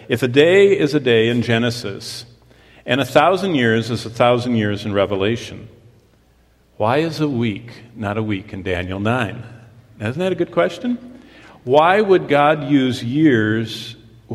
if a day is a day in Genesis, and 1,000 years is 1,000 years in Revelation, why is a week not a week in Daniel 9? Isn't that a good question? Why would God not use years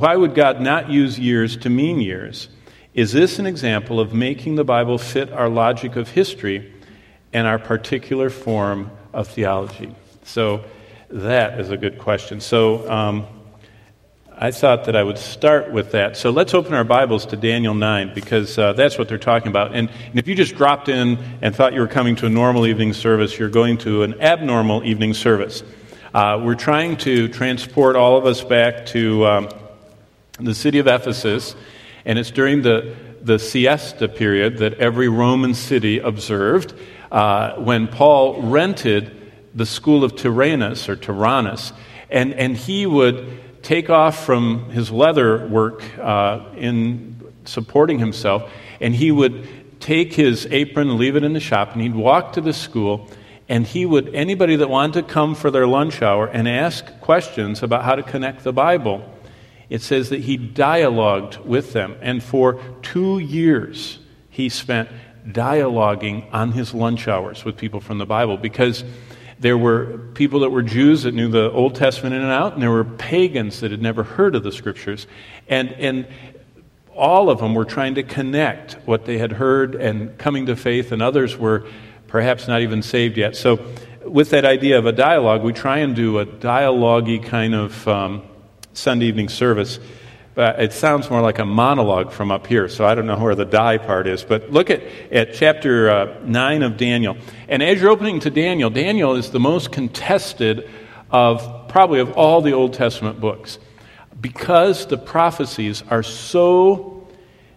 to mean years? Is this an example of making the Bible fit our logic of history and our particular form of theology? So that is a good question. So I thought that I would start with that. So let's open our Bibles to Daniel 9, because that's what they're talking about. And if you just dropped in and thought you were coming to a normal evening service, you're going to an abnormal evening service. We're trying to transport all of us back to the city of Ephesus, and it's during the siesta period that every Roman city observed, when Paul rented the school of Tyrannus, and he would take off from his leather work in supporting himself, and he would take his apron and leave it in the shop, and he'd walk to the school, and anybody that wanted to come for their lunch hour and ask questions about how to connect the Bible, it says that he dialogued with them. And for 2 years, he spent dialoguing on his lunch hours with people from the Bible, because there were people that were Jews that knew the Old Testament in and out, and there were pagans that had never heard of the Scriptures. And all of them were trying to connect what they had heard and coming to faith, and others were perhaps not even saved yet. So with that idea of a dialogue, we try and do a dialogue-y kind of Sunday evening service. But it sounds more like a monologue from up here, so I don't know where the die part is. But look at chapter 9 of Daniel. And as you're opening to Daniel, Daniel is the most contested of all the Old Testament books, because the prophecies are so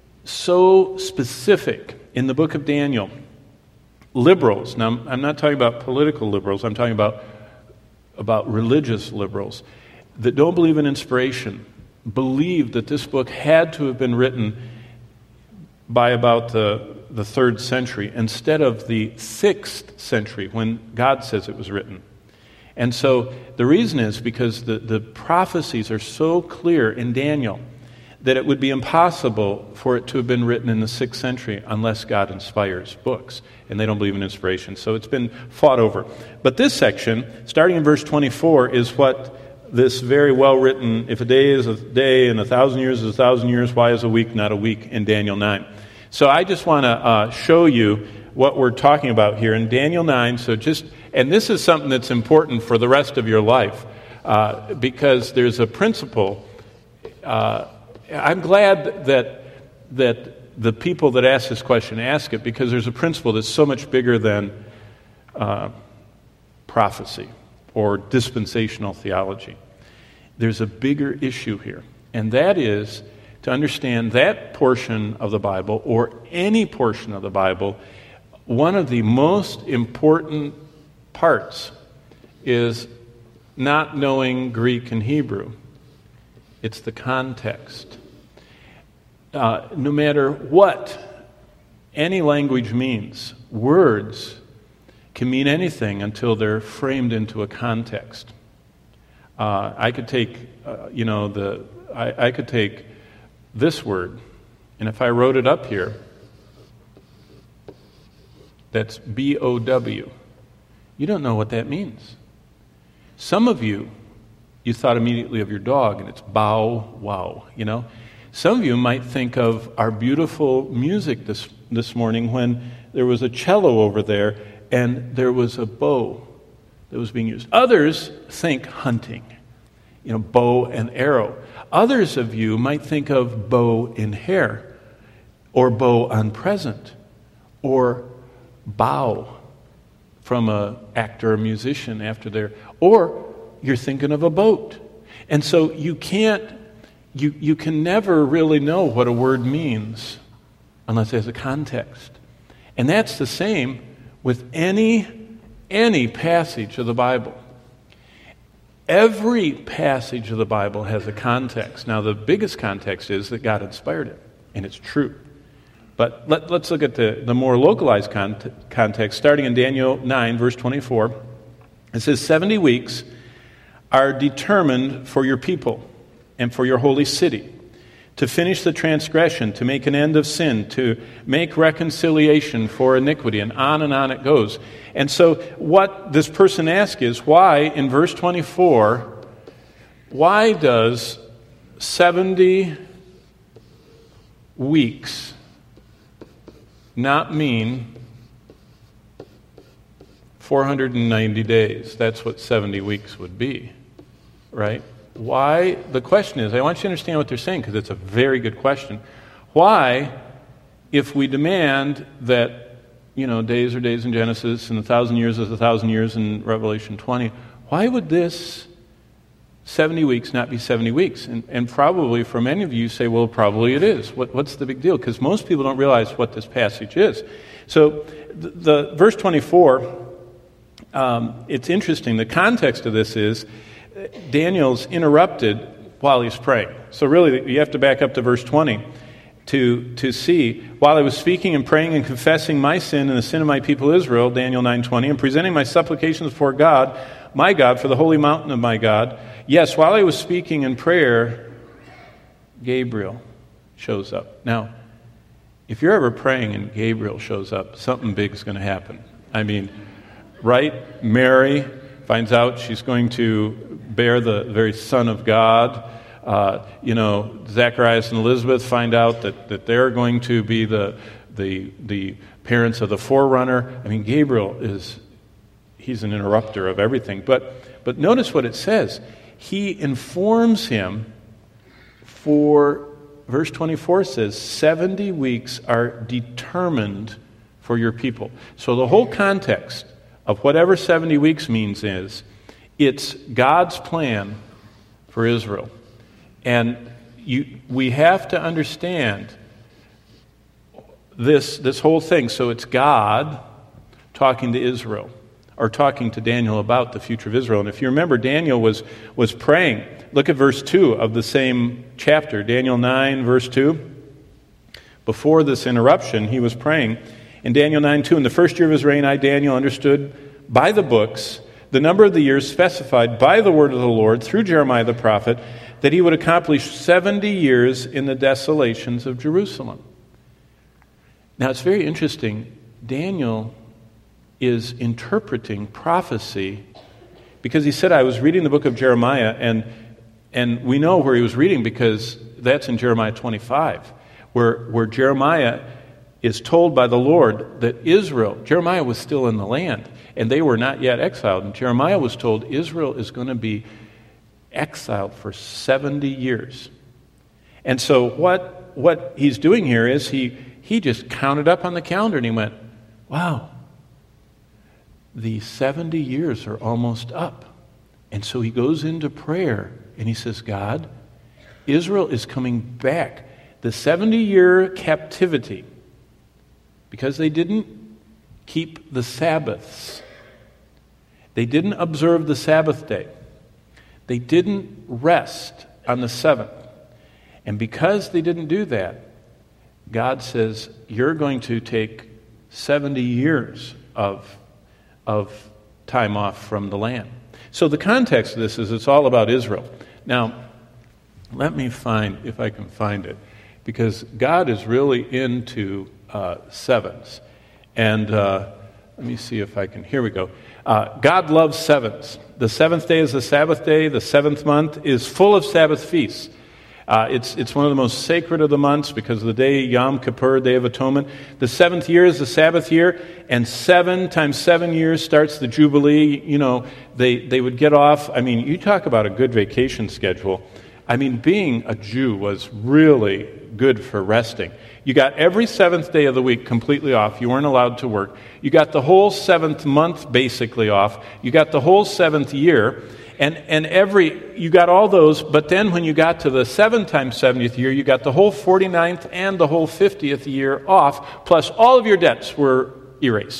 specific in the book of Daniel. Liberals, now I'm not talking about political liberals, I'm talking about religious liberals that don't believe in inspiration, believed that this book had to have been written by about the 3rd century instead of the 6th century when God says it was written. And so the reason is because the prophecies are so clear in Daniel that it would be impossible for it to have been written in the 6th century unless God inspires books. And they don't believe in inspiration. So it's been fought over. But this section, starting in verse 24, is what this very well-written, if a day is a day and 1,000 years is 1,000 years, why is a week not a week in Daniel 9? So I just want to show you what we're talking about here in Daniel 9. And this is something that's important for the rest of your life, because there's a principle. I'm glad that the people that ask this question ask it, because there's a principle that's so much bigger than prophecy or dispensational theology. There's a bigger issue here, and that is to understand that portion of the Bible, or any portion of the Bible. One of the most important parts is not knowing Greek and Hebrew. It's the context. No matter what any language means, words can mean anything until they're framed into a context. I could take, I could take this word, and if I wrote it up here, that's B-O-W. You don't know what that means. Some of you thought immediately of your dog, and it's bow wow. Some of you might think of our beautiful music this morning when there was a cello over there and there was a bow that was being used. Others think hunting, bow and arrow. Others of you might think of bow in hair, or bow on present, or bow from an actor or musician after their, or you're thinking of a boat. And so you can never really know what a word means unless there's a context. And that's the same with any passage of the Bible. Every passage of the Bible has a context. Now, the biggest context is that God inspired it, and it's true. But let's look at the more localized context, starting in Daniel 9, verse 24. It says, 70 weeks are determined for your people and for your holy city, to finish the transgression, to make an end of sin, to make reconciliation for iniquity, and on it goes. And so what this person asks is, why, in verse 24, why does 70 weeks not mean 490 days? That's what 70 weeks would be, right? Why? The question is, I want you to understand what they're saying, because it's a very good question. Why, if we demand that, days are days in Genesis and 1,000 years is 1,000 years in Revelation 20, why would this 70 weeks not be 70 weeks? And probably for many of you say, well, probably it is. What's the big deal? Because most people don't realize what this passage is. So the verse 24, it's interesting. The context of this is Daniel's interrupted while he's praying. So really, you have to back up to verse 20 to see, while I was speaking and praying and confessing my sin and the sin of my people Israel, Daniel 9:20, and presenting my supplications before God, my God, for the holy mountain of my God. Yes, while I was speaking in prayer, Gabriel shows up. Now, if you're ever praying and Gabriel shows up, something big is going to happen. I mean, right? Mary finds out she's going to bear the very Son of God. Zacharias and Elizabeth find out that they're going to be the parents of the forerunner. I mean, Gabriel he's an interrupter of everything. But notice what it says. He informs him verse 24 says, 70 weeks are determined for your people. So the whole context of whatever 70 weeks means is, it's God's plan for Israel. And we have to understand this whole thing. So it's God talking to Israel, or talking to Daniel about the future of Israel. And if you remember, Daniel was praying. Look at verse 2 of the same chapter, Daniel 9, verse 2. Before this interruption, he was praying. In Daniel 9:2, in the first year of his reign, I, Daniel, understood by the books the number of the years specified by the word of the Lord through Jeremiah the prophet, that he would accomplish 70 years in the desolations of Jerusalem. Now, it's very interesting. Daniel is interpreting prophecy, because he said, I was reading the book of Jeremiah, and we know where he was reading, because that's in Jeremiah 25, where Jeremiah is told by the Lord that Jeremiah was still in the land, and they were not yet exiled. And Jeremiah was told Israel is going to be exiled for 70 years. And so what he's doing here is he just counted up on the calendar, and he went, wow, the 70 years are almost up. And so he goes into prayer, and he says, God, Israel is coming back. The 70-year captivity, because they didn't keep the Sabbaths. They didn't observe the Sabbath day. They didn't rest on the seventh. And because they didn't do that, God says, you're going to take 70 years of time off from the land. So the context of this is it's all about Israel. Now, let me find, if I can find it, because God is really into sevens. And let me see if I can, here we go. God loves sevens. The seventh day is the Sabbath day. The seventh month is full of Sabbath feasts. It's one of the most sacred of the months because of the day Yom Kippur, Day of Atonement. The seventh year is the Sabbath year, and 7 times 7 years starts the Jubilee. You know, they would get off. I mean, you talk about a good vacation schedule. I mean, being a Jew was really good for resting. You got every seventh day of the week completely off. You weren't allowed to work. You got the whole seventh month basically off. You got the whole seventh year. And you got all those, but then when you got to the 7 times 70th year, you got the whole 49th and the whole 50th year off, plus all of your debts were erased.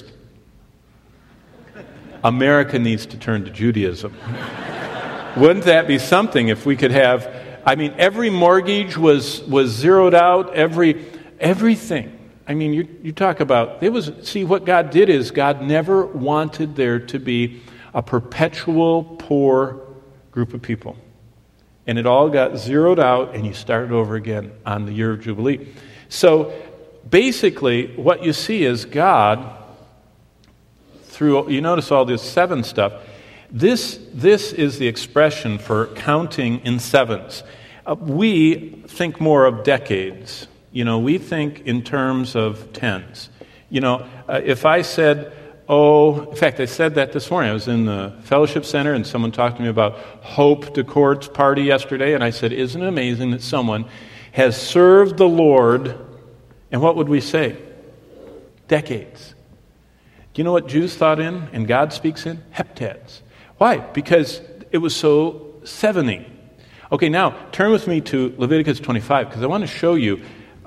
America needs to turn to Judaism. Wouldn't that be something if we could have, I mean, every mortgage was zeroed out, everything. I mean, you talk about, see, what God did is God never wanted there to be a perpetual poor group of people. And it all got zeroed out, and you started over again on the year of Jubilee. So basically, what you see is God, through, you notice all this 7 stuff, this is the expression for counting in sevens. We think more of decades. We think in terms of tens. If I said, in fact, I said that this morning. I was in the fellowship center, and someone talked to me about Hope DeCourt's party yesterday, and I said, isn't it amazing that someone has served the Lord, and what would we say? Decades. Do you know what Jews thought in, and God speaks in? Heptads. Why? Because it was so 70. Okay, now turn with me to Leviticus 25, because I want to show you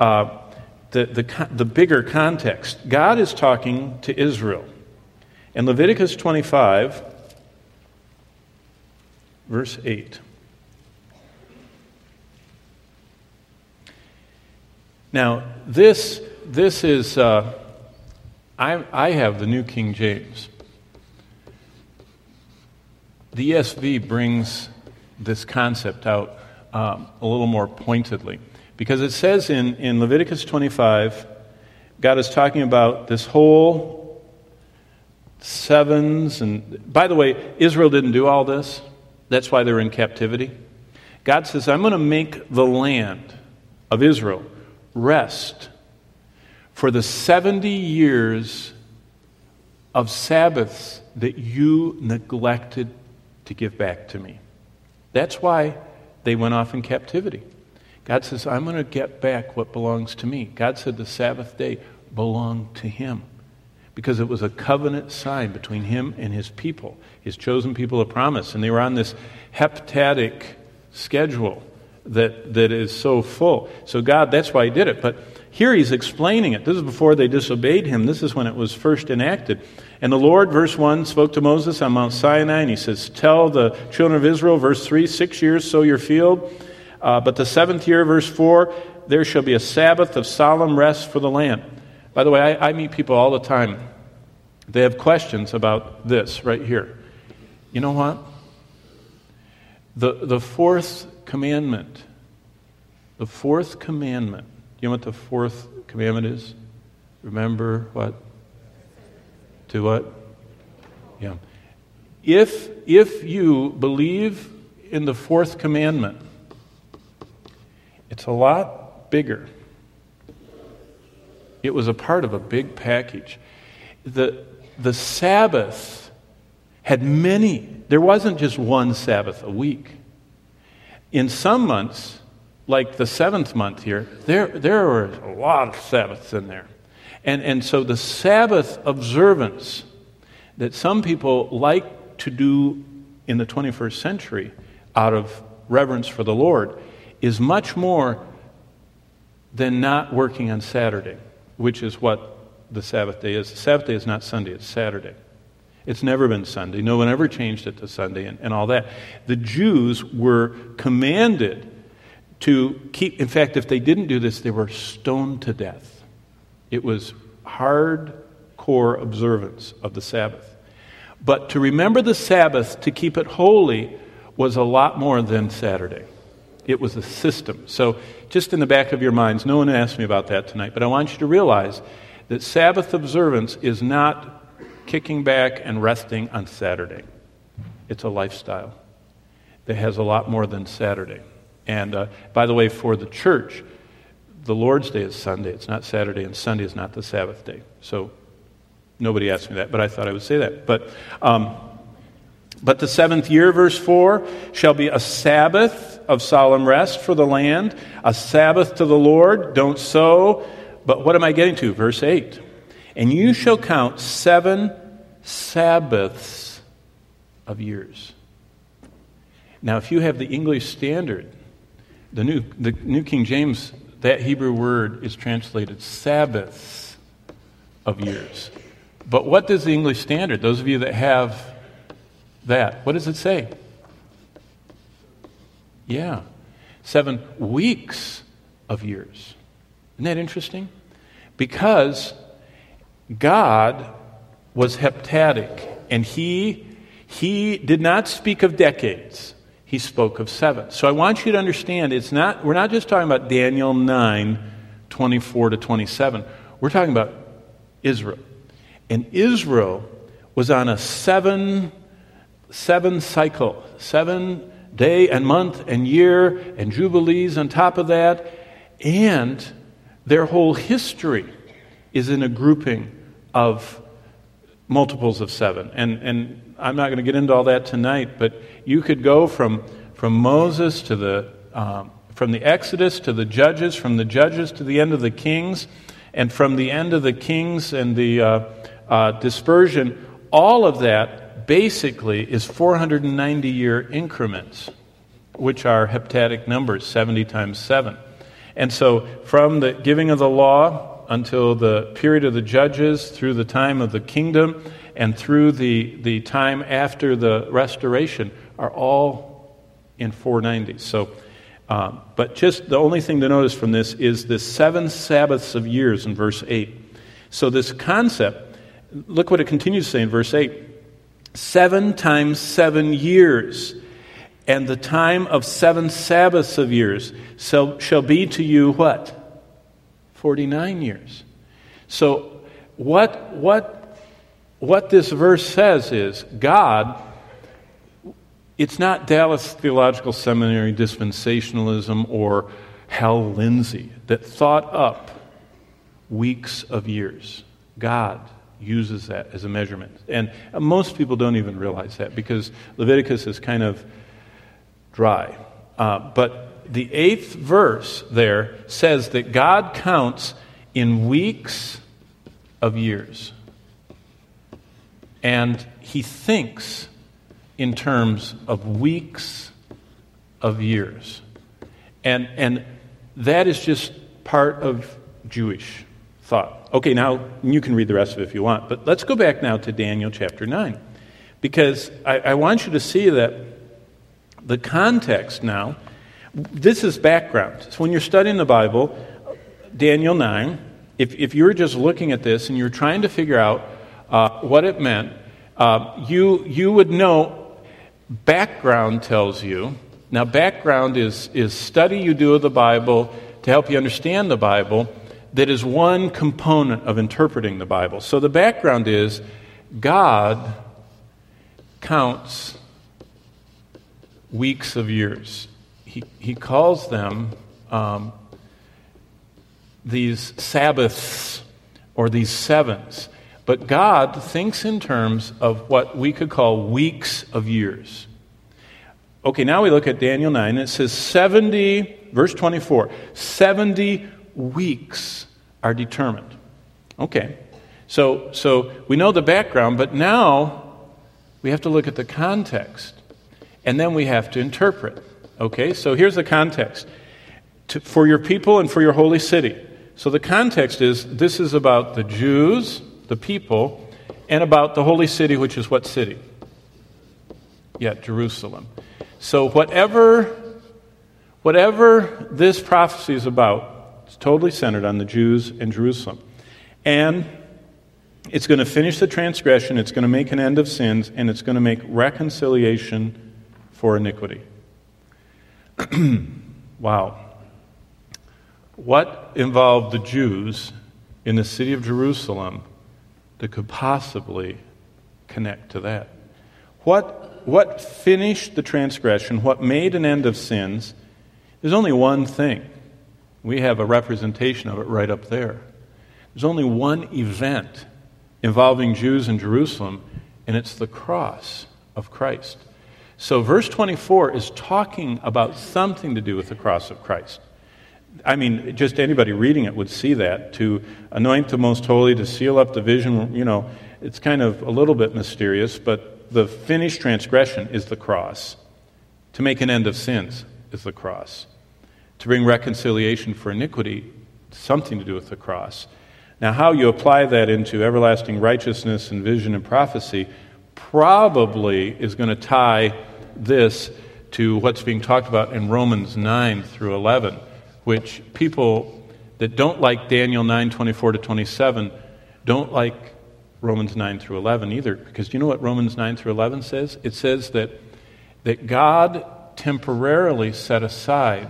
the bigger context. God is talking to Israel. In Leviticus 25, verse 8. Now, this is, I have the New King James. The ESV brings this concept out a little more pointedly. Because it says in Leviticus 25, God is talking about this whole sevens. And by the way, Israel didn't do all this. That's why they were in captivity. God says, I'm going to make the land of Israel rest for the 70 years of Sabbaths that you neglected to give back to me. That's why they went off in captivity. God says, I'm going to get back what belongs to me. God said the Sabbath day belonged to him because it was a covenant sign between him and his people, his chosen people of promise. And they were on this heptadic schedule that is so full. So God, that's why he did it. But here he's explaining it. This is before they disobeyed him. This is when it was first enacted. And the Lord, verse 1, spoke to Moses on Mount Sinai, and he says, tell the children of Israel, verse 3, 6 years sow your field. But the 7th year, verse 4, there shall be a Sabbath of solemn rest for the land. By the way, I meet people all the time. They have questions about this right here. You know what? The fourth commandment. The fourth commandment. You know what the fourth commandment is? Remember what? To what? Yeah. If you believe in the fourth commandment, it's a lot bigger. It was a part of a big package. The Sabbath had many. There wasn't just one Sabbath a week. In some months, like the 7th month here, there were a lot of Sabbaths in there. And so the Sabbath observance that some people like to do in the 21st century out of reverence for the Lord is much more than not working on Saturday, which is what the Sabbath day is. The Sabbath day is not Sunday, it's Saturday. It's never been Sunday. No one ever changed it to Sunday and all that. The Jews were commanded to keep, in fact, if they didn't do this, they were stoned to death. It was hardcore observance of the Sabbath. But to remember the Sabbath, to keep it holy, was a lot more than Saturday. It was a system. So just in the back of your minds, no one asked me about that tonight, but I want you to realize that Sabbath observance is not kicking back and resting on Saturday. It's a lifestyle that has a lot more than Saturday. And by the way, for the church, the Lord's Day is Sunday. It's not Saturday, and Sunday is not the Sabbath day. So nobody asked me that, but I thought I would say that. But the 7th year, verse 4, shall be a Sabbath of solemn rest for the land, a Sabbath to the Lord. Don't sow. But what am I getting to? Verse 8. And you shall count 7 Sabbaths of years. Now, if you have the English Standard, the New King James, that Hebrew word is translated Sabbaths of years. But what does the English Standard, those of you that have that, what does it say? Yeah, 7 weeks of years. Isn't that interesting? Because God was heptadic, and he did not speak of decades. he spoke of 7. So I want you to understand, we're not just talking about Daniel 9:24 to 27. We're talking about Israel. And Israel was on a seven cycle, 7 day and month and year and jubilees on top of that. And their whole history is in a grouping of multiples of 7. And I'm not going to get into all that tonight, but you could go from Moses to from the Exodus to the Judges, from the Judges to the end of the Kings, and from the end of the Kings and the dispersion. All of that basically is 490-year increments, which are heptadic numbers, 70 times 7. And so from the giving of the law until the period of the Judges, through the time of the kingdom, and through the time after the restoration, are all in 490. So, but just the only thing to notice from this is the 7 Sabbaths of years in verse 8. So this concept, look what it continues to say in verse 8. 7 times 7 years, and the time of 7 Sabbaths of years shall be to you what? 49 years. So what this verse says is God, it's not Dallas Theological Seminary dispensationalism or Hal Lindsey that thought up weeks of years. God uses that as a measurement. And most people don't even realize that because Leviticus is kind of dry. But the 8th verse there says that God counts in weeks of years. And he thinks in terms of weeks of years. And that is just part of Jewish thought. Okay, now you can read the rest of it if you want, but let's go back now to Daniel chapter 9. Because I want you to see that the context now, this is background. So when you're studying the Bible, Daniel 9, if you were just looking at this and you're trying to figure out what it meant, you would know background tells you. Now background is study you do of the Bible to help you understand the Bible that is one component of interpreting the Bible. So the background is God counts weeks of years. He calls them these Sabbaths or these sevens. But God thinks in terms of what we could call weeks of years. Okay, now we look at Daniel 9, and it says 70, verse 24, 70 weeks are determined. Okay, so we know the background, but now we have to look at the context, and then we have to interpret. Okay, so here's the context. For your people and for your holy city. So the context is, this is about the Jews, the people, and about the holy city, which is what city? Yeah, Jerusalem. So whatever this prophecy is about, it's totally centered on the Jews and Jerusalem. And it's going to finish the transgression, it's going to make an end of sins, and it's going to make reconciliation for iniquity. Wow. What involved the Jews in the city of Jerusalem that could possibly connect to that? What finished the transgression? What made an end of sins? There's only one thing. We have a representation of it right up there. There's only one event involving Jews in Jerusalem, and it's the cross of Christ. So verse 24 is talking about something to do with the cross of Christ. I mean, just anybody reading it would see that. To anoint the most holy, to seal up the vision, it's kind of a little bit mysterious, but the finished transgression is the cross. To make an end of sins is the cross. To bring reconciliation for iniquity, something to do with the cross. Now, how you apply that into everlasting righteousness and vision and prophecy probably is going to tie this to what's being talked about in Romans 9 through 11, which people that don't like Daniel 9:24 to 27 don't like Romans 9 through 11 either, because you know what Romans 9 through 11 says? It says that God temporarily set aside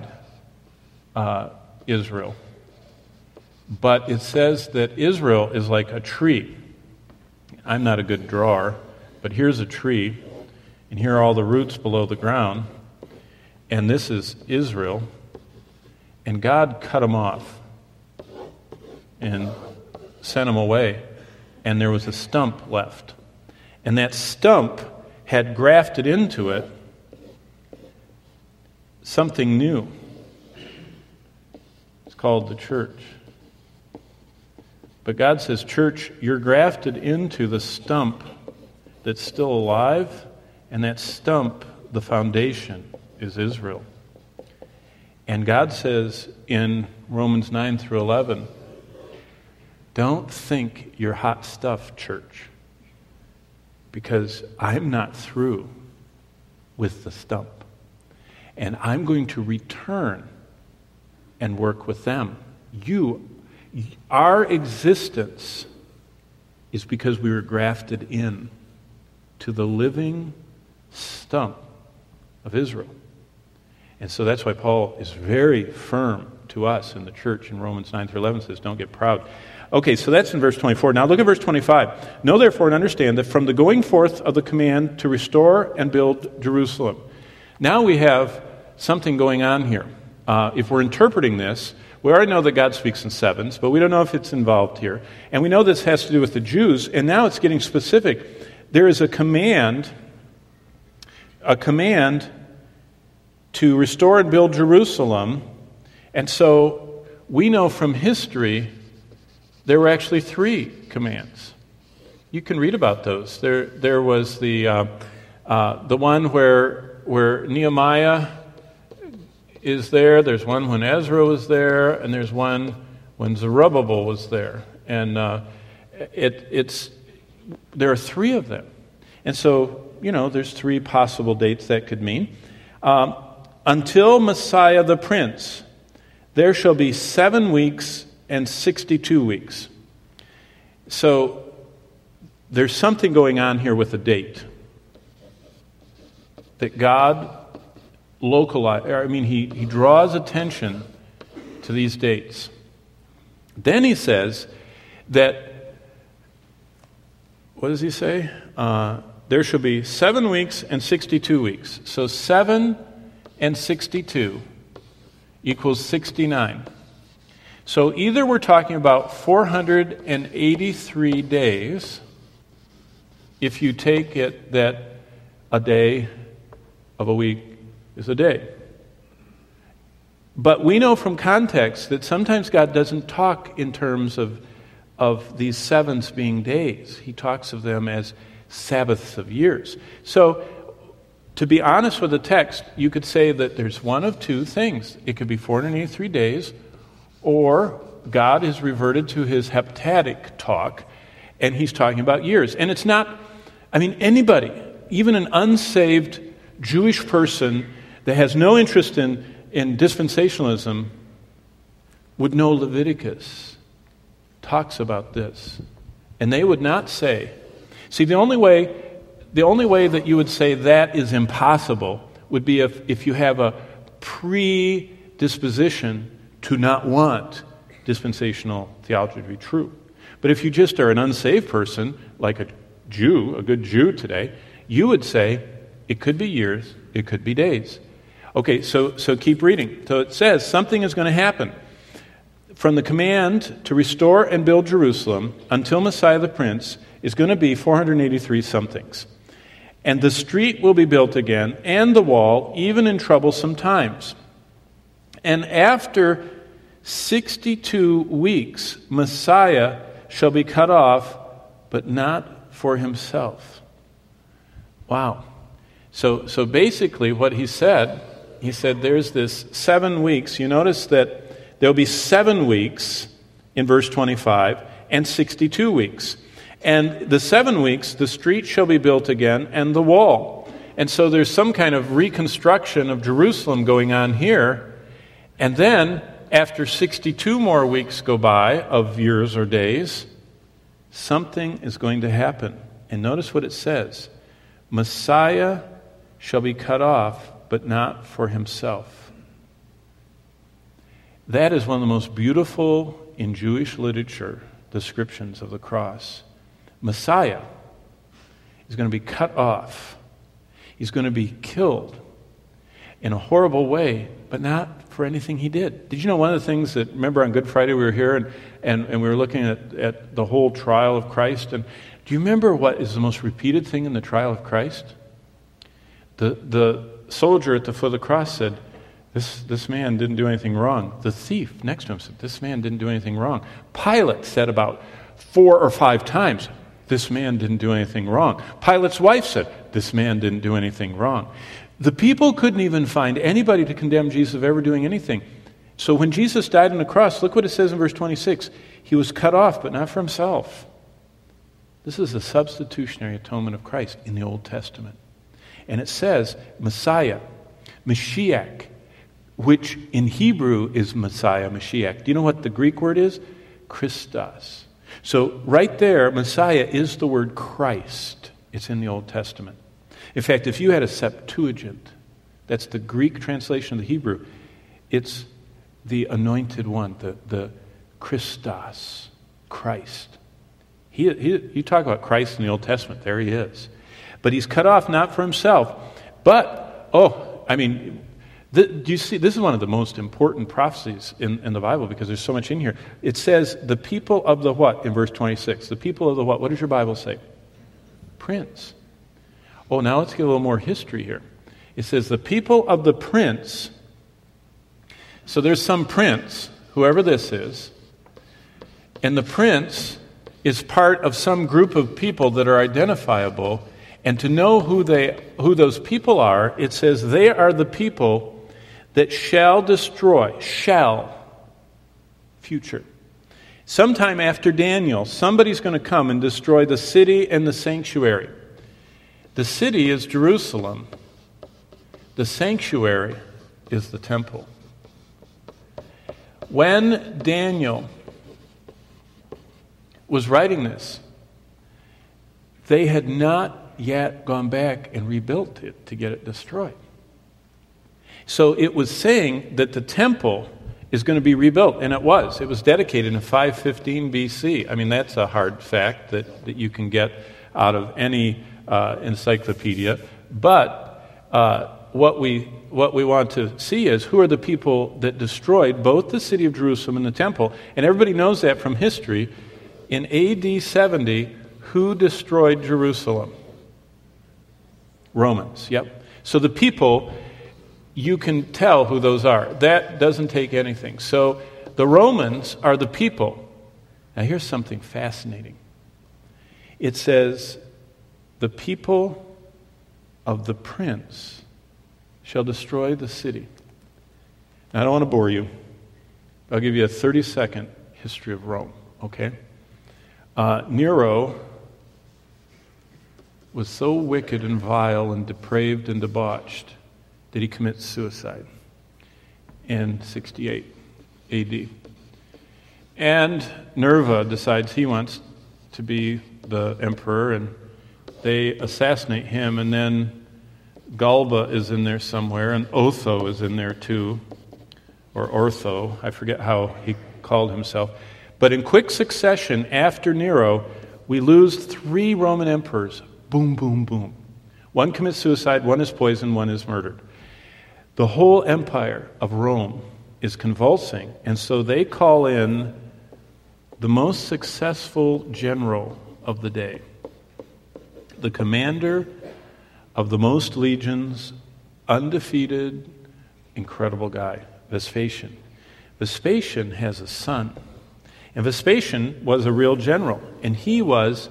Israel. But it says that Israel is like a tree. I'm not a good drawer, but here's a tree, and here are all the roots below the ground, and this is Israel, and God cut them off and sent them away, and there was a stump left. And that stump had grafted into it something new. It's called the church. But God says, church, you're grafted into the stump that's still alive, and that stump, the foundation, is Israel. And God says in Romans 9 through 11, don't think you're hot stuff, church, because I'm not through with the stump. And I'm going to return and work with them. Our existence is because we were grafted in to the living stump of Israel. And so that's why Paul is very firm to us in the church in Romans 9 through 11 says, don't get proud. Okay, so that's in verse 24. Now look at verse 25. Know therefore and understand that from the going forth of the command to restore and build Jerusalem. Now we have something going on here. If we're interpreting this, we already know that God speaks in sevens, but we don't know if it's involved here. And we know this has to do with the Jews, and now it's getting specific. There is a command to restore and build Jerusalem. And so we know from history there were actually 3 commands. You can read about those. There was the one where Nehemiah is there. There's one when Ezra was there, and there's one when Zerubbabel was there. And there are 3 of them. And so, there's 3 possible dates that could mean. Until Messiah the Prince, there shall be 7 weeks and 62 weeks. So there's something going on here with the date. That God he draws attention to these dates. Then he says that, what does he say? There shall be 7 weeks and 62 weeks. So 7 and 62 equals 69. So either we're talking about 483 days, if you take it that a day of a week is a day. But we know from context that sometimes God doesn't talk in terms of these sevens being days. He talks of them as Sabbaths of years. So, to be honest with the text, you could say that there's one of 2 things. It could be 483 days, or God has reverted to his heptadic talk, and he's talking about years. And it's not, anybody, even an unsaved Jewish person that has no interest in dispensationalism would know Leviticus talks about this. And they would not say, see, the only way that you would say that is impossible would be if you have a predisposition to not want dispensational theology to be true. But if you just are an unsaved person, like a Jew, a good Jew today, you would say it could be years, it could be days. Okay, so keep reading. So it says something is going to happen. From the command to restore and build Jerusalem until Messiah the Prince is going to be 483 somethings. And the street will be built again, and the wall, even in troublesome times. And after 62 weeks, Messiah shall be cut off, but not for himself. Wow. So basically what he said there's this 7 weeks. You notice that there'll be 7 weeks in verse 25 and 62 weeks. And the 7 weeks, the street shall be built again and the wall. And so there's some kind of reconstruction of Jerusalem going on here. And then after 62 more weeks go by of years or days, something is going to happen. And notice what it says. Messiah shall be cut off, but not for himself. That is one of the most beautiful in Jewish literature descriptions of the cross. Messiah is going to be cut off. He's going to be killed in a horrible way, but not for anything he did. Did you know one of the things that, remember on Good Friday we were here and we were looking at the whole trial of Christ? And do you remember what is the most repeated thing in the trial of Christ? The soldier at the foot of the cross said, this man didn't do anything wrong. The thief next to him said, this man didn't do anything wrong. Pilate said about 4 or 5 times, this man didn't do anything wrong. Pilate's wife said, this man didn't do anything wrong. The people couldn't even find anybody to condemn Jesus of ever doing anything. So when Jesus died on the cross, look what it says in verse 26. He was cut off, but not for himself. This is the substitutionary atonement of Christ in the Old Testament. And it says Messiah, Mashiach, which in Hebrew is Messiah, Mashiach. Do you know what the Greek word is? Christos. So right there, Messiah is the word Christ. It's in the Old Testament. In fact, if you had a Septuagint, that's the Greek translation of the Hebrew, it's the anointed one, the Christos, Christ. You talk about Christ in the Old Testament, there he is. But he's cut off not for himself, but, do you see, this is one of the most important prophecies in the Bible because there's so much in here. It says, the people of the what in verse 26? The people of the what? What does your Bible say? Prince. Oh, now let's get a little more history here. It says, the people of the prince. So there's some prince, whoever this is, and the prince is part of some group of people that are identifiable. And to know who those people are, it says they are the people that shall destroy, future. Sometime after Daniel, somebody's going to come and destroy the city and the sanctuary. The city is Jerusalem. The sanctuary is the temple. When Daniel was writing this, they had not yet gone back and rebuilt it to get it destroyed. So it was saying that the temple is going to be rebuilt, and it was. It was dedicated in 515 BC. I mean, that's a hard fact that you can get out of any encyclopedia. But what we want to see is who are the people that destroyed both the city of Jerusalem and the temple. And everybody knows that from history. In AD 70, who destroyed Jerusalem? Romans, yep. So the people, you can tell who those are. That doesn't take anything. So the Romans are the people. Now here's something fascinating. It says, the people of the prince shall destroy the city. Now, I don't want to bore you. I'll give you a 30-second history of Rome, okay? Nero was so wicked and vile and depraved and debauched that he commits suicide in 68 AD. And Nerva decides he wants to be the emperor, and they assassinate him, and then Galba is in there somewhere, and Otho is in there too, or Ortho, I forget how he called himself. But in quick succession, after Nero, we lose 3 Roman emperors. Boom, boom, boom. One commits suicide, one is poisoned, one is murdered. The whole empire of Rome is convulsing, and so they call in the most successful general of the day, the commander of the most legions, undefeated, incredible guy, Vespasian. Vespasian has a son, and Vespasian was a real general, and he was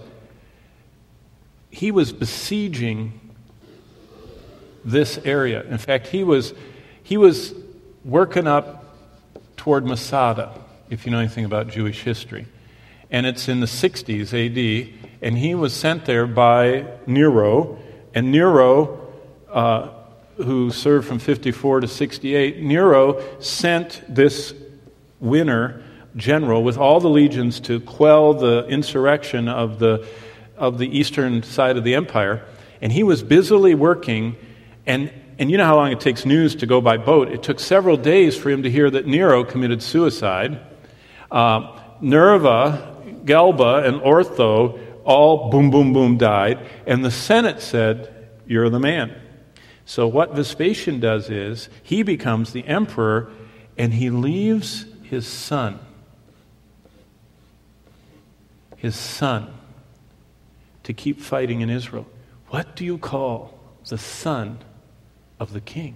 besieging this area. In fact, he was working up toward Masada, if you know anything about Jewish history. And it's in the 60s AD, and he was sent there by Nero. And Nero, who served from 54 to 68, Nero sent this winner general with all the legions to quell the insurrection of the eastern side of the empire. And he was busily working, and And you know how long it takes news to go by boat. It took several days for him to hear that Nero committed suicide. Nerva, Galba, and Ortho all boom, boom, boom died. And the Senate said, "You're the man." So what Vespasian does is he becomes the emperor, and he leaves his son, to keep fighting in Israel. What do you call the son of the king?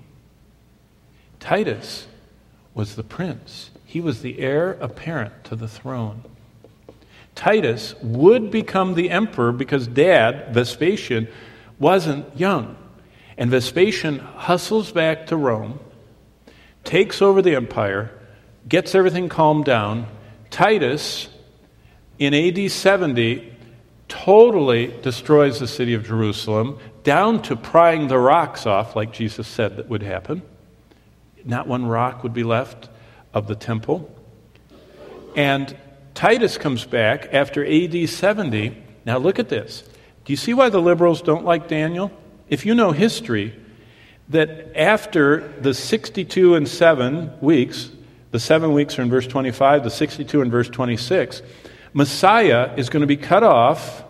Titus was the prince. He was the heir apparent to the throne. Titus would become the emperor because Dad, Vespasian, wasn't young. And Vespasian hustles back to Rome, takes over the empire, gets everything calmed down. Titus, in AD 70, totally destroys the city of Jerusalem, down to prying the rocks off, like Jesus said that would happen. Not one rock would be left of the temple. And Titus comes back after AD 70. Now look at this. Do you see why the liberals don't like Daniel? If you know history, that after the 62 and 7 weeks, the 7 weeks are in verse 25, the 62 in verse 26, Messiah is going to be cut off.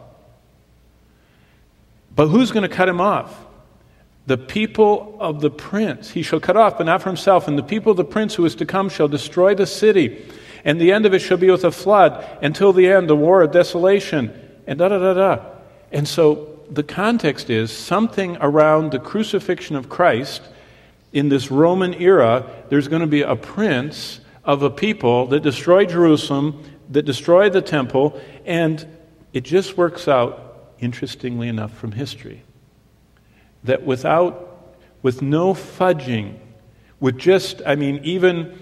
But who's going to cut him off? The people of the prince. He shall cut off, but not for himself. And the people of the prince who is to come shall destroy the city. And the end of it shall be with a flood. Until the end, the war of desolation. And da-da-da-da. And so the context is something around the crucifixion of Christ in this Roman era. There's going to be a prince of a people that destroy Jerusalem, that destroy the temple, and it just works out, interestingly enough, from history, that with no fudging, with just, even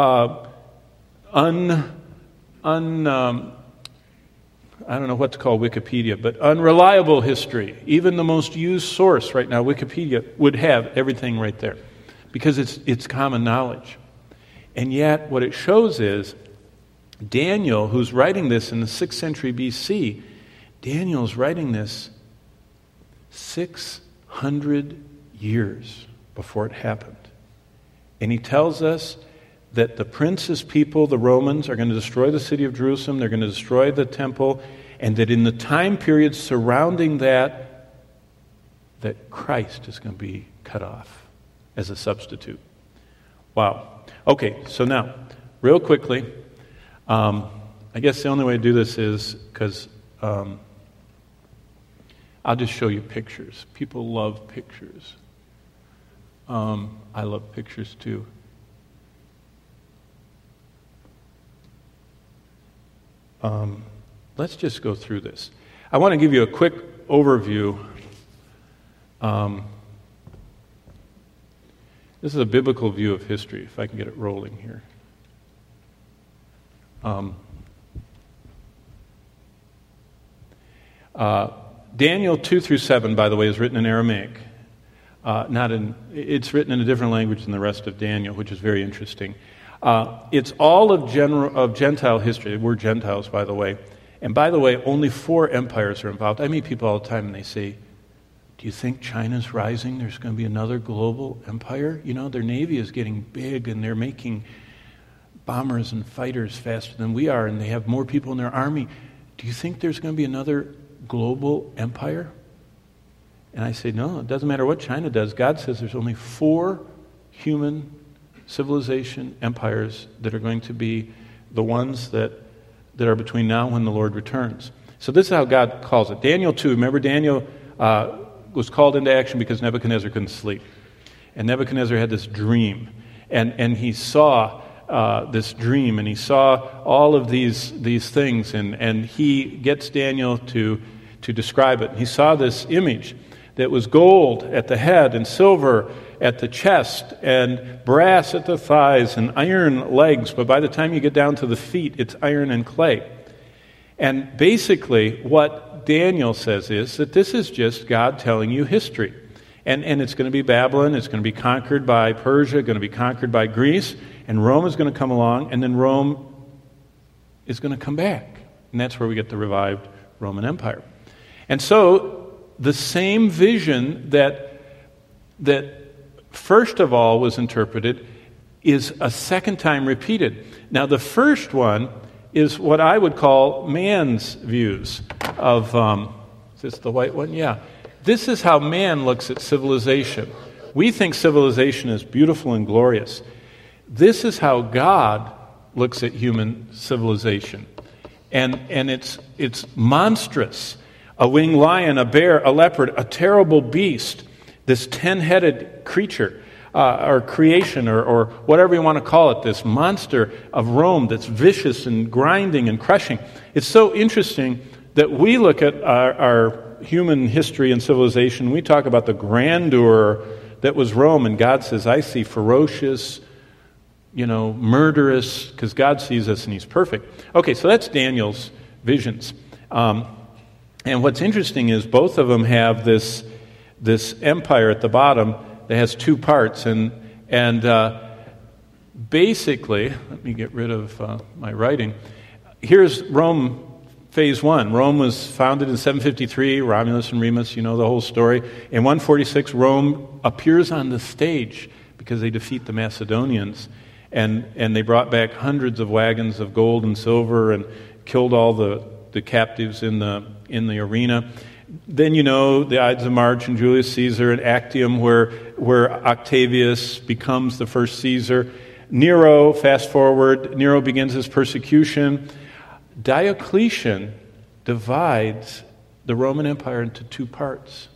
I don't know what to call Wikipedia, but unreliable history, even the most used source right now, Wikipedia, would have everything right there, because it's common knowledge. And yet, what it shows is Daniel, who's writing this in the 6th century BC, Daniel's writing this 600 years before it happened. And he tells us that the prince's people, the Romans, are going to destroy the city of Jerusalem, they're going to destroy the temple, and that in the time period surrounding that Christ is going to be cut off as a substitute. Wow. Okay, so now, real quickly, I guess the only way to do this is because I'll just show you pictures. People love pictures. I love pictures too. Let's just go through this. I want to give you a quick overview. This is a biblical view of history, if I can get it rolling here. Daniel 2 through 7, by the way, is written in Aramaic. It's written in a different language than the rest of Daniel, which is very interesting. It's all of Gentile history. We're Gentiles, by the way. And by the way, only 4 empires are involved. I meet people all the time and they say, do you think China's rising? There's going to be another global empire? You know, their navy is getting big and they're making bombers and fighters faster than we are, and they have more people in their army. Do you think there's going to be another global empire? And I say, no, it doesn't matter what China does. God says there's only 4 human civilization empires that are going to be the ones that are between now and when the Lord returns. So this is how God calls it. Daniel 2, remember Daniel was called into action because Nebuchadnezzar couldn't sleep. And Nebuchadnezzar had this dream. And he saw this dream, and he saw all of these things, and he gets Daniel to describe it. He saw this image that was gold at the head and silver at the chest and brass at the thighs and iron legs, but by the time you get down to the feet, it's iron and clay. And basically what Daniel says is that this is just God telling you history. And it's going to be Babylon, it's going to be conquered by Persia, going to be conquered by Greece, and Rome is going to come along, and then Rome is going to come back. And that's where we get the revived Roman Empire. And so the same vision that first of all was interpreted is a second time repeated. Now, the first one is what I would call man's views of, is this the white one? Yeah. This is how man looks at civilization. We think civilization is beautiful and glorious. This is how God looks at human civilization. And it's monstrous. A winged lion, a bear, a leopard, a terrible beast, this 10-headed creature, or creation, or whatever you want to call it, this monster of Rome that's vicious and grinding and crushing. It's so interesting that we look at our human history and civilization, we talk about the grandeur that was Rome, and God says, I see ferocious, murderous, because God sees us and He's perfect. Okay, so that's Daniel's visions. And what's interesting is both of them have this empire at the bottom that has two parts, and basically, let me get rid of my writing. Here's Rome, phase 1. Rome was founded in 753, Romulus and Remus, you know the whole story. In 146, Rome appears on the stage because they defeat the Macedonians, and they brought back hundreds of wagons of gold and silver and killed all the captives in the arena. Then the Ides of March and Julius Caesar and Actium, where Octavius becomes the first Caesar. Nero, fast forward, Nero begins his persecution. Diocletian divides the Roman Empire into two parts.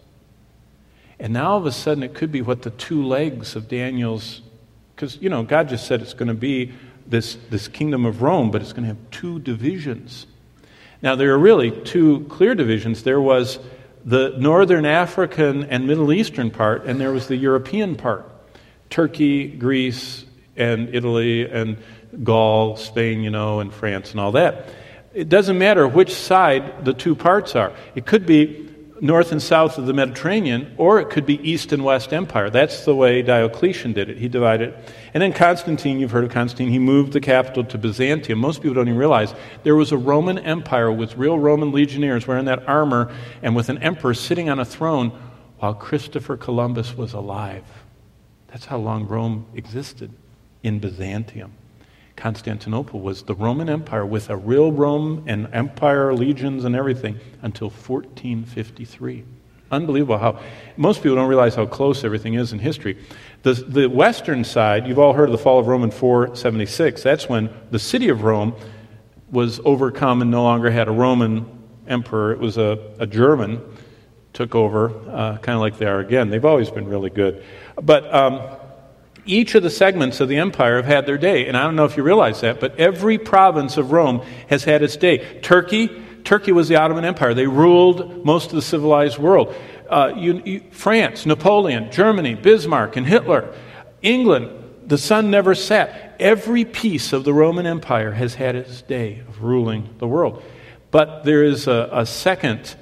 And now all of a sudden it could be what the two legs of Daniel's, because, God just said it's going to be this kingdom of Rome, but it's going to have two divisions. Now, there are really two clear divisions. There was the northern African and Middle Eastern part, and there was the European part. Turkey, Greece, and Italy, and Gaul, Spain, and France, and all that. It doesn't matter which side the two parts are. It could be north and south of the Mediterranean, or it could be east and west empire. That's the way Diocletian did it. He divided it. And then Constantine, you've heard of Constantine, he moved the capital to Byzantium. Most people don't even realize there was a Roman empire with real Roman legionnaires wearing that armor and with an emperor sitting on a throne while Christopher Columbus was alive. That's how long Rome existed in Byzantium. Constantinople was the Roman Empire with a real Rome and empire, legions and everything until 1453. Unbelievable how most people don't realize how close everything is in history. The western side, you've all heard of the fall of Rome in 476. That's when the city of Rome was overcome and no longer had a Roman emperor. It was a German took over, kind of like they are again. They've always been really good. But each of the segments of the empire have had their day. And I don't know if you realize that, but every province of Rome has had its day. Turkey was the Ottoman Empire. They ruled most of the civilized world. France, Napoleon, Germany, Bismarck, and Hitler. England, the sun never set. Every piece of the Roman Empire has had its day of ruling the world. But there is a second,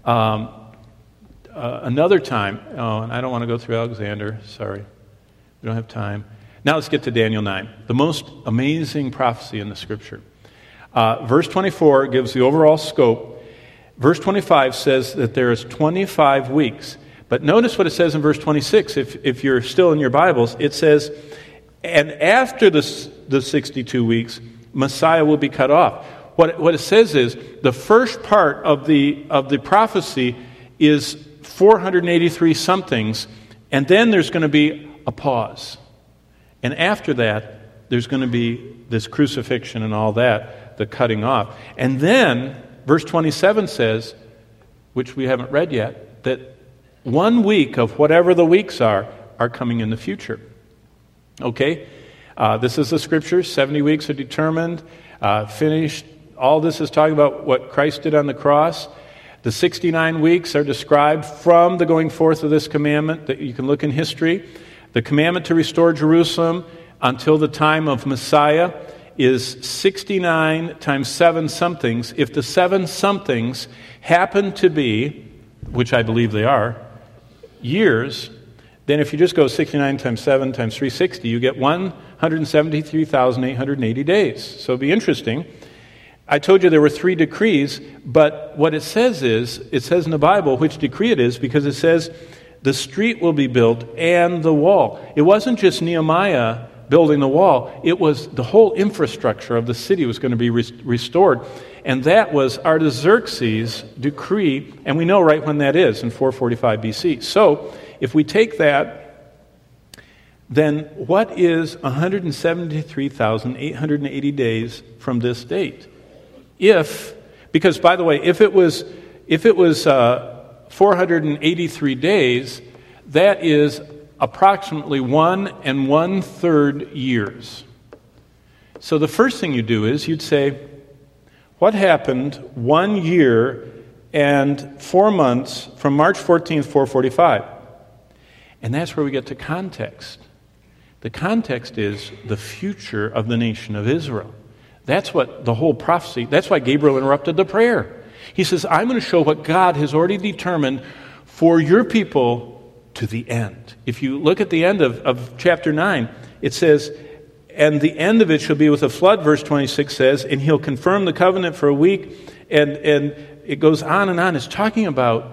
another time. Oh, and I don't want to go through Alexander. Sorry. We don't have time. Now let's get to Daniel 9, the most amazing prophecy in the Scripture. Verse 24 gives the overall scope. Verse 25 says that there is 25 weeks. But notice what it says in verse 26. If you're still in your Bibles, it says, and after the 62 weeks, Messiah will be cut off. What it says is the first part of the prophecy is 483 somethings, and then there's going to be a pause. And after that, there's going to be this crucifixion and all that, the cutting off. And then, verse 27 says, which we haven't read yet, that 1 week of whatever the weeks are coming in the future. Okay? This is the Scriptures. 70 weeks are determined, finished. All this is talking about what Christ did on the cross. The 69 weeks are described from the going forth of this commandment that you can look in history. The commandment to restore Jerusalem until the time of Messiah is 69 times 7 somethings. If the 7 somethings happen to be, which I believe they are, years, then if you just go 69 times 7 times 360, you get 173,880 days. So it'll be interesting. I told you there were 3 decrees, but what it says is, it says in the Bible which decree it is, because it says the street will be built and the wall. It wasn't just Nehemiah building the wall. It was the whole infrastructure of the city was going to be restored. And that was Artaxerxes' decree, and we know right when that is, in 445 BC. So, if we take that, then what is 173,880 days from this date? Because by the way, if it was 483 days, that is approximately 1 1/3 years. So the first thing you do is you'd say, what happened 1 year and 4 months from March 14th, 445? And that's where we get to context. The context is the future of the nation of Israel. That's what the whole prophecy, that's why Gabriel interrupted the prayer. He says, I'm going to show what God has already determined for your people to the end. If you look at the end of chapter 9, it says, and the end of it shall be with a flood, verse 26 says, and he'll confirm the covenant for a week, and it goes on and on. It's talking about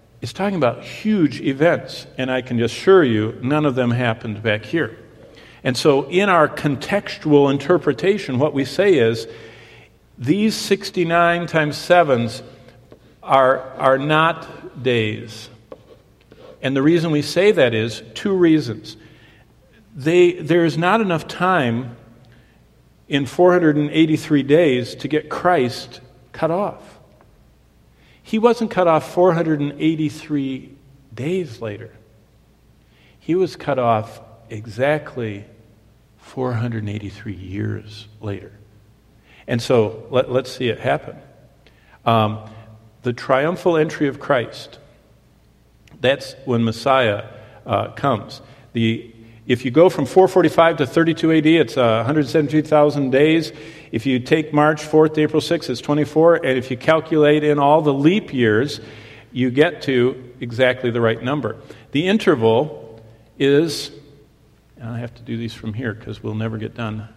huge events, and I can assure you, none of them happened back here. And so in our contextual interpretation, what we say is, these 69 times 7s are not days. And the reason we say that is 2 reasons. There is not enough time in 483 days to get Christ cut off. He wasn't cut off 483 days later. He was cut off exactly 483 years later. And so let's see it happen. The triumphal entry of Christ, that's when Messiah comes. If you go from 445 to 32 AD, it's 172,000 days. If you take March 4th to April 6th, it's 24. And if you calculate in all the leap years, you get to exactly the right number. The interval is, and I have to do these from here because we'll never get done.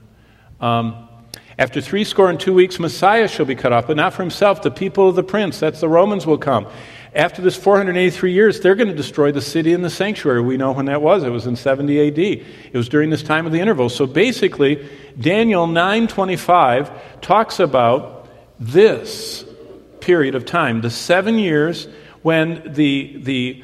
After 62 weeks, Messiah shall be cut off, but not for himself. The people of the prince, that's the Romans, will come. After this 483 years, they're going to destroy the city and the sanctuary. We know when that was. It was in 70 AD. It was during this time of the interval. So basically, Daniel 9:25 talks about this period of time, the 7 years when the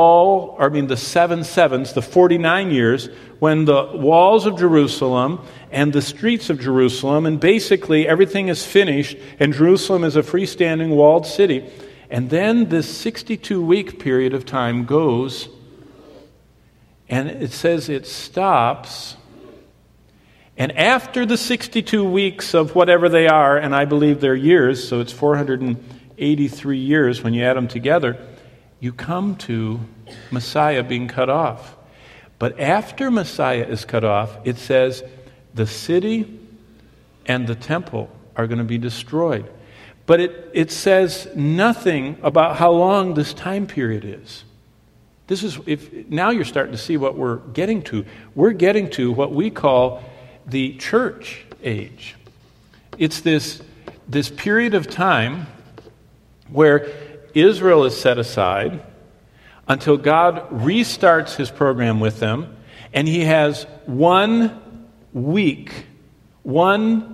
7 sevens, the 49 years, when the walls of Jerusalem and the streets of Jerusalem, and basically everything is finished, and Jerusalem is a freestanding walled city. And then this 62-week period of time goes, and it says it stops. And after the 62 weeks of whatever they are, and I believe they're years, so it's 483 years when you add them together, you come to Messiah being cut off. But after Messiah is cut off, it says the city and the temple are going to be destroyed. But it says nothing about how long this time period is. Now you're starting to see what we're getting to. We're getting to what we call the church age. It's this period of time where Israel is set aside until God restarts his program with them, and he has 1 week, one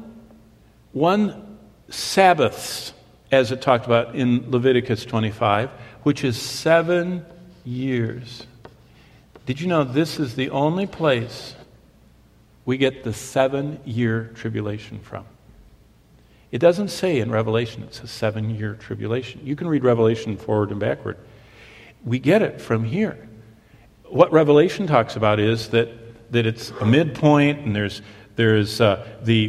Sabbaths, as it talked about in Leviticus 25, which is 7 years. Did you know this is the only place we get the 7-year tribulation from? It doesn't say in Revelation it's a 7-year tribulation. You can read Revelation forward and backward. We get it from here. What Revelation talks about is that it's a midpoint, and there's the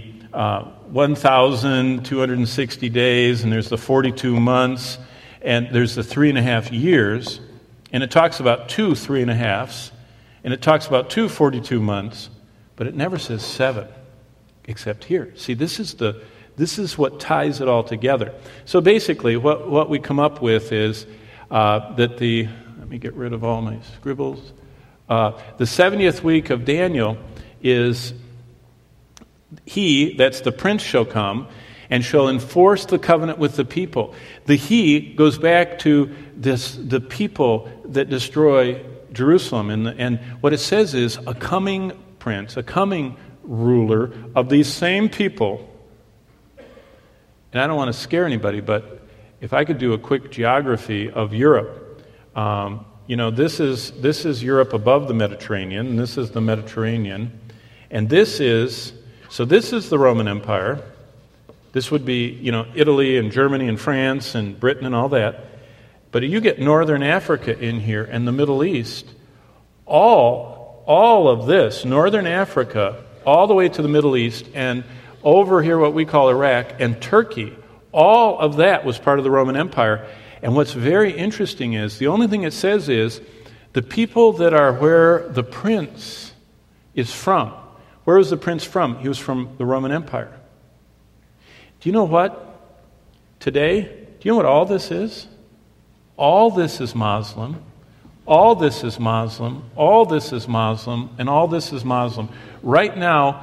1,260 days, and there's the 42 months, and there's the 3.5 years, and it talks about 2 3.5s, and it talks about 2 42 months, but it never says 7, except here. See, this is what ties it all together. So basically, what we come up with is that let me get rid of all my scribbles. The 70th week of Daniel is that's the prince shall come, and shall enforce the covenant with the people. The he goes back to the people that destroy Jerusalem. And what it says is a coming prince, a coming ruler of these same people. And I don't want to scare anybody, but if I could do a quick geography of Europe, this is Europe above the Mediterranean, and this is the Mediterranean, and this is the Roman Empire. This would be, Italy and Germany and France and Britain and all that. But you get northern Africa in here and the Middle East, all of this, northern Africa, all the way to the Middle East, and over here what we call Iraq and Turkey, all of that was part of the Roman Empire. And what's very interesting is, the only thing it says is, the people that are where the prince is from. Where was the prince from? He was from the Roman Empire. Do you know what? Today, do you know what all this is? All this is Muslim. All this is Muslim. All this is Muslim. And all this is Muslim. Right now,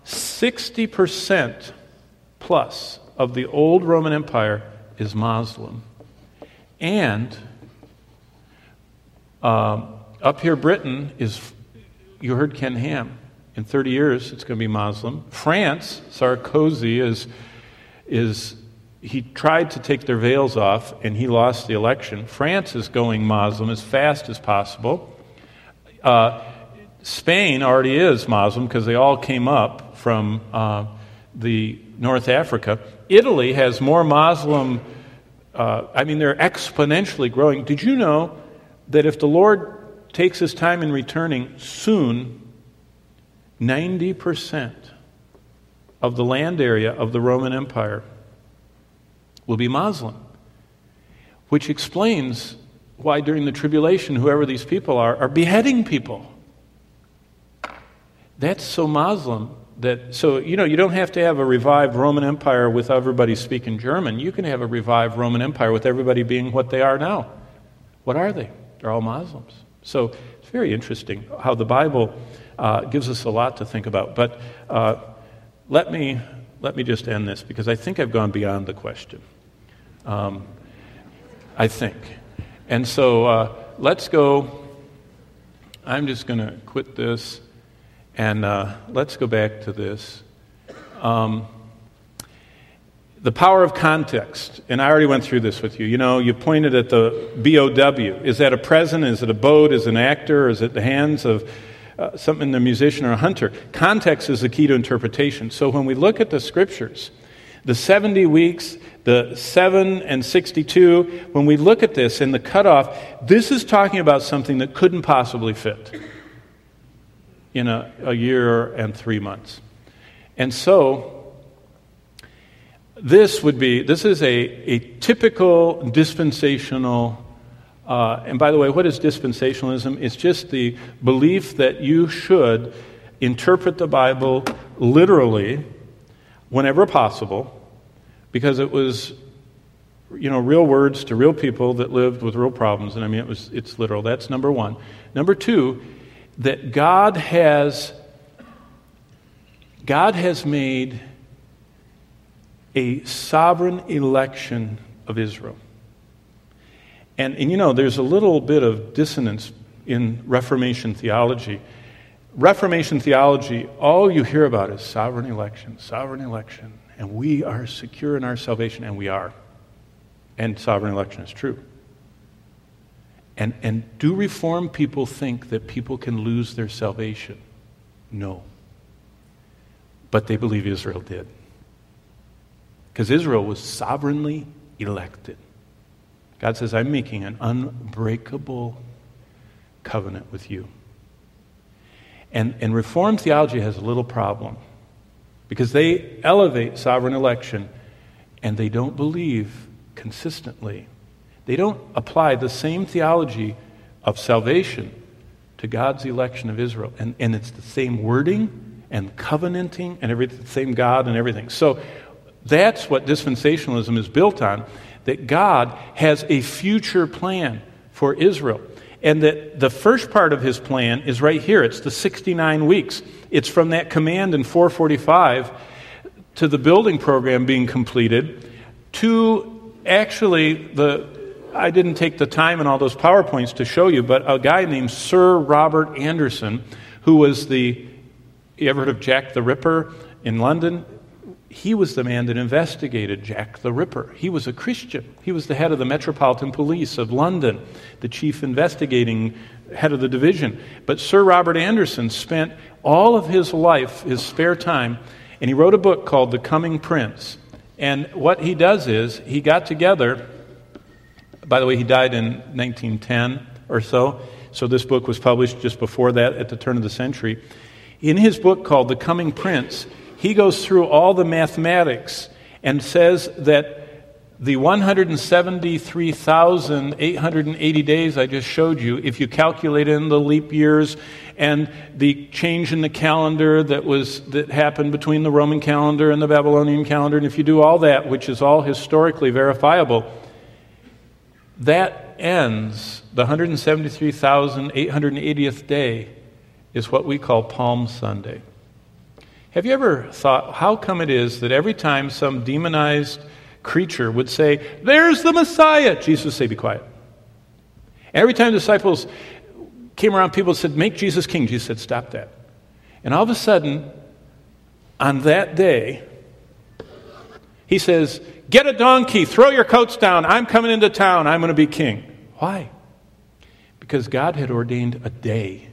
60% plus of the old Roman Empire is Muslim. And up here, Britain is, you heard Ken Ham, in 30 years it's going to be Muslim. France, Sarkozy is he tried to take their veils off and he lost the election. France is going Muslim as fast as possible. Spain already is Muslim because they all came up from the North Africa. Italy has more Muslim. They're exponentially growing. Did you know that if the Lord takes his time in returning soon, 90% of the land area of the Roman Empire will be Muslim, which explains why during the tribulation, whoever these people are beheading people. That's so Muslim that, you don't have to have a revived Roman Empire with everybody speaking German. You can have a revived Roman Empire with everybody being what they are now. What are they? They're all Muslims. So it's very interesting how the Bible gives us a lot to think about. But let me just end this, because I think I've gone beyond the question. I think. And so let's go. I'm just going to quit this, and let's go back to this. The power of context. And I already went through this with you. You pointed at the BOW. Is that a present? Is it a boat? Is it an actor? Is it the hands of something, the musician or a hunter? Context is the key to interpretation. So when we look at the scriptures, the 70 weeks, the 7 and 62, when we look at this and the cutoff, this is talking about something that couldn't possibly fit in a year and 3 months. And so this is a typical dispensational, and by the way, what is dispensationalism? It's just the belief that you should interpret the Bible literally whenever possible, because it was, real words to real people that lived with real problems, and it's literal. That's number one. Number two, that God has made a sovereign election of Israel. And there's a little bit of dissonance in Reformation theology. Reformation theology, all you hear about is sovereign election, and we are secure in our salvation, and we are. And sovereign election is true. And do Reformed people think that people can lose their salvation? No. But they believe Israel did. Because Israel was sovereignly elected. God says, I'm making an unbreakable covenant with you. And Reformed theology has a little problem, because they elevate sovereign election and they don't believe consistently. They don't apply the same theology of salvation to God's election of Israel. And it's the same wording and covenanting and everything, the same God and everything. So that's what dispensationalism is built on, that God has a future plan for Israel. And that the first part of his plan is right here. It's the 69 weeks. It's from that command in 445 to the building program being completed, to actually I didn't take the time in all those PowerPoints to show you, but a guy named Sir Robert Anderson, who was you ever heard of Jack the Ripper in London? He was the man that investigated Jack the Ripper. He was a Christian. He was the head of the Metropolitan Police of London, the chief investigating head of the division. But Sir Robert Anderson spent all of his life, his spare time, and he wrote a book called The Coming Prince. And what he does is, he got together, by the way, he died in 1910 or so this book was published just before that, at the turn of the century. In his book called The Coming Prince, he goes through all the mathematics and says that the 173,880 days I just showed you, if you calculate in the leap years and the change in the calendar that happened between the Roman calendar and the Babylonian calendar, and if you do all that, which is all historically verifiable, that ends the 173,880th day is what we call Palm Sunday. Have you ever thought, how come it is that every time some demonized creature would say, "There's the Messiah," Jesus would say, "Be quiet." Every time the disciples came around, people said, "Make Jesus king." Jesus said, "Stop that." And all of a sudden, on that day, he says, "Get a donkey, throw your coats down, I'm coming into town, I'm going to be king." Why? Because God had ordained a day,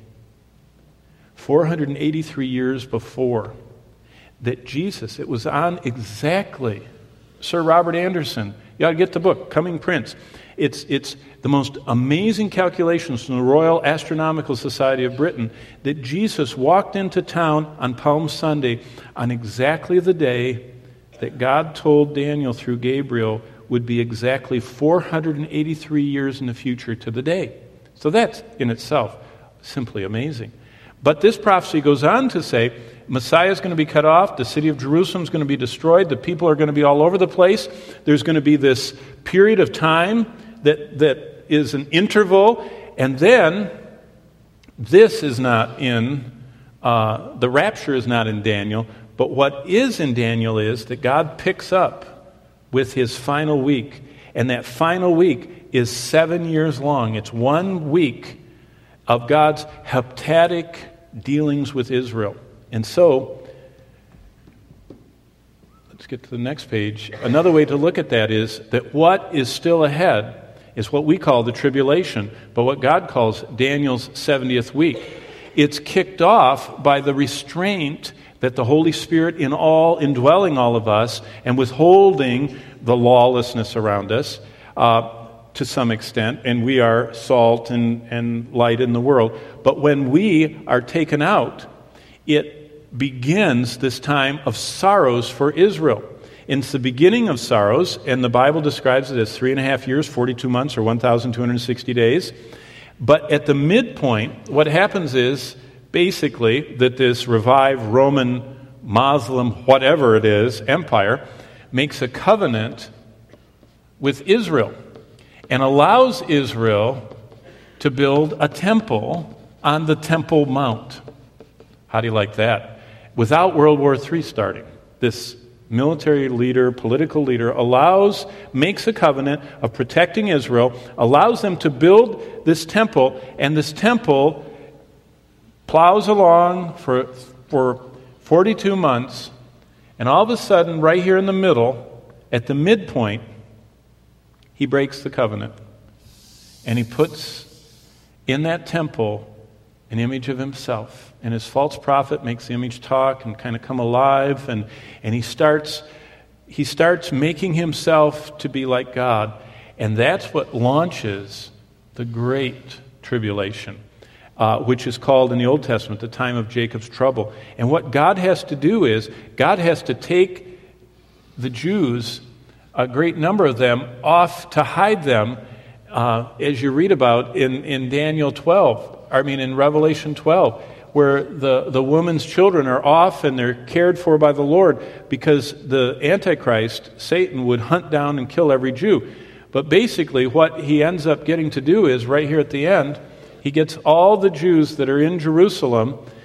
483 years before, that Jesus, it was on exactly, Sir Robert Anderson, you ought to get the book, Coming Prince. It's the most amazing calculations from the Royal Astronomical Society of Britain that Jesus walked into town on Palm Sunday on exactly the day that God told Daniel through Gabriel would be exactly 483 years in the future to the day. So that's in itself simply amazing. But this prophecy goes on to say, Messiah is going to be cut off, the city of Jerusalem is going to be destroyed, the people are going to be all over the place, there's going to be this period of time that is an interval, and then this is not in, the rapture is not in Daniel, but what is in Daniel is that God picks up with his final week, and that final week is 7 years long. It's 1 week of God's heptatic dealings with Israel. And so, let's get to the next page. Another way to look at that is that what is still ahead is what we call the tribulation, but what God calls Daniel's 70th week. It's kicked off by the restraint that the Holy Spirit indwelling all of us and withholding the lawlessness around us to some extent, and we are salt and light in the world. But when we are taken out, it begins this time of sorrows for Israel. It's the beginning of sorrows, and the Bible describes it as 3.5 years, 42 months, or 1,260 days. But at the midpoint, what happens is, basically, that this revived Roman, Muslim, whatever it is, empire, makes a covenant with Israel and allows Israel to build a temple on the Temple Mount. How do you like that? Without World War III starting, this military leader, political leader, makes a covenant of protecting Israel, allows them to build this temple, and this temple plows along for 42 months, and all of a sudden, right here in the middle, at the midpoint, he breaks the covenant. And he puts in that temple an image of himself. And his false prophet makes the image talk and kind of come alive, and he starts making himself to be like God. And that's what launches the Great Tribulation, which is called in the Old Testament the time of Jacob's trouble. And what God has to do is, God has to take the Jews, a great number of them, off to hide them, as you read about in Daniel 12, in Revelation 12, where the woman's children are off and they're cared for by the Lord, because the Antichrist, Satan, would hunt down and kill every Jew. But basically what he ends up getting to do is, right here at the end, he gets all the Jews that are in Jerusalem,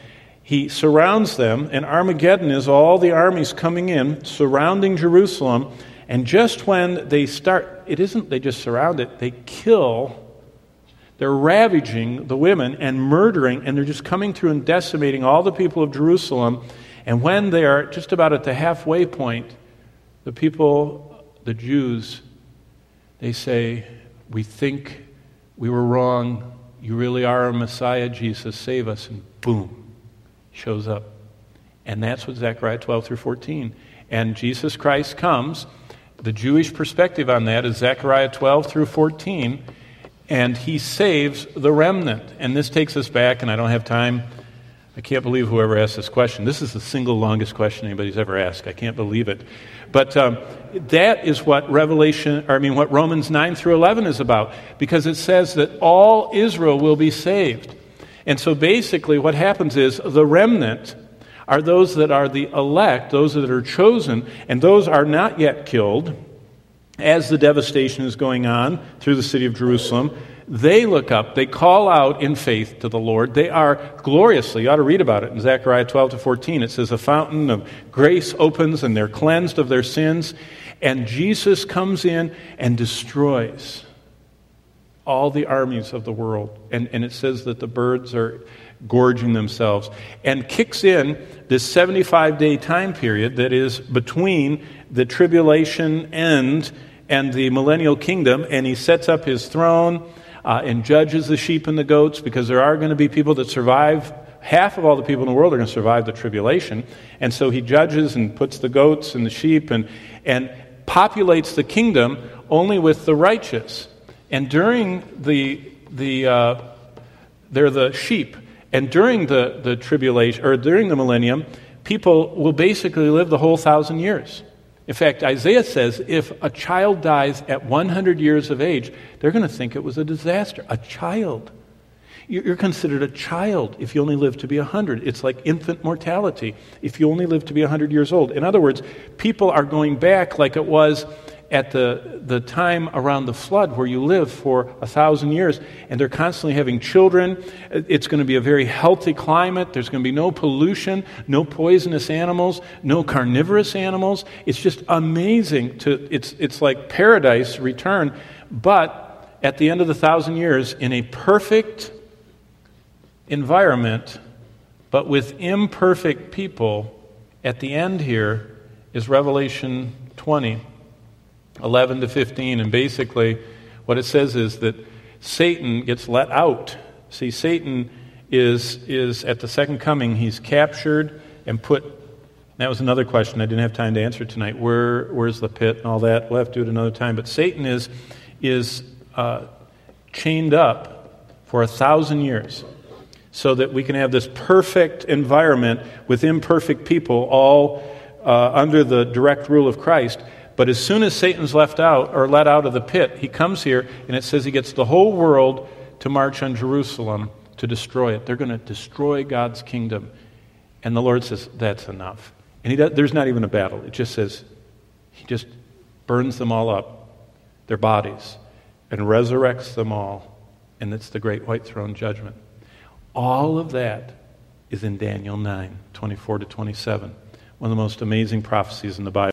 He surrounds them, and Armageddon is all the armies coming in, surrounding Jerusalem. And just when they start, it isn't they just surround it, they kill. They're ravaging the women and murdering, and they're just coming through and decimating all the people of Jerusalem. And when they are just about at the halfway point, the people, the Jews, they say, "We think we were wrong. You really are a Messiah, Jesus. Save us." And boom, shows up. And that's what Zechariah 12 through 14. And Jesus Christ comes. The Jewish perspective on that is Zechariah 12 through 14. And he saves the remnant. And this takes us back, and I don't have time. I can't believe whoever asked this question. This is the single longest question anybody's ever asked. I can't believe it. But that is what what Romans 9 through 11 is about. Because it says that all Israel will be saved. And so basically what happens is the remnant are those that are the elect, those that are chosen, and those are not yet killed as the devastation is going on through the city of Jerusalem. They look up, they call out in faith to the Lord. They are gloriously, you ought to read about it in Zechariah 12 to 14. It says, "A fountain of grace opens, and they're cleansed of their sins." And Jesus comes in and destroys all the armies of the world. And it says that the birds are gorging themselves. And kicks in this 75-day time period that is between the tribulation end and the millennial kingdom. And he sets up his throne and judges the sheep and the goats, because there are going to be people that survive. Half of all the people in the world are going to survive the tribulation. And so he judges and puts the goats and the sheep and populates the kingdom only with the righteous. And during they're the sheep. And during the tribulation, or during the millennium, people will basically live the whole 1,000 years. In fact, Isaiah says if a child dies at 100 years of age, they're going to think it was a disaster. A child. You're considered a child if you only live to be 100. It's like infant mortality if you only live to be 100 years old. In other words, people are going back like it was at the time around the flood, where you live for 1,000 years, and they're constantly having children. It's going to be a very healthy climate. There's going to be no pollution, no poisonous animals, no carnivorous animals. It's just amazing. It's like paradise return, but at the end of the 1,000 years, in a perfect environment, but with imperfect people. At the end here is Revelation 20. 11 to 15, and basically what it says is that Satan gets let out. See, Satan is at the second coming, he's captured and put. That was another question I didn't have time to answer tonight. Where's the pit and all that? We'll have to do it another time. But Satan is chained up for 1,000 years, so that we can have this perfect environment with imperfect people, all under the direct rule of Christ. But as soon as Satan's let out of the pit, he comes here, and it says he gets the whole world to march on Jerusalem to destroy it. They're going to destroy God's kingdom. And the Lord says, that's enough. And there's not even a battle. It just says, he just burns them all up, their bodies, and resurrects them all. And it's the great white throne judgment. All of that is in Daniel 9, 24 to 27. One of the most amazing prophecies in the Bible.